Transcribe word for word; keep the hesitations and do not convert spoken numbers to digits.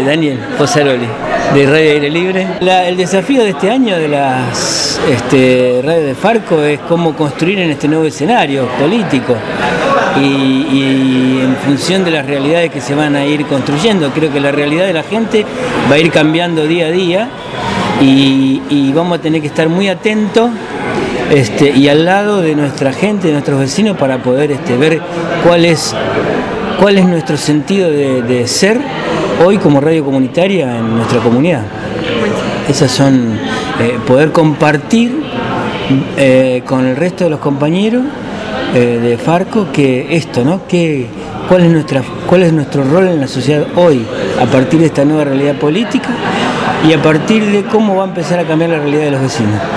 Daniel Pozzaroli, de Radio Aire Libre. La, el desafío de este año de las este, radios de Farco es cómo construir en este nuevo escenario político y, y en función de las realidades que se van a ir construyendo. Creo que la realidad de la gente va a ir cambiando día a día y, y vamos a tener que estar muy atentos este, y al lado de nuestra gente, de nuestros vecinos, para poder este, ver cuál es, cuál es nuestro sentido de, de ser hoy como radio comunitaria en nuestra comunidad. Esas son, eh, poder compartir eh, con el resto de los compañeros eh, de Farco que esto, ¿no? Que, cuál es nuestra, cuál es nuestro rol en la sociedad hoy, a partir de esta nueva realidad política y a partir de cómo va a empezar a cambiar la realidad de los vecinos.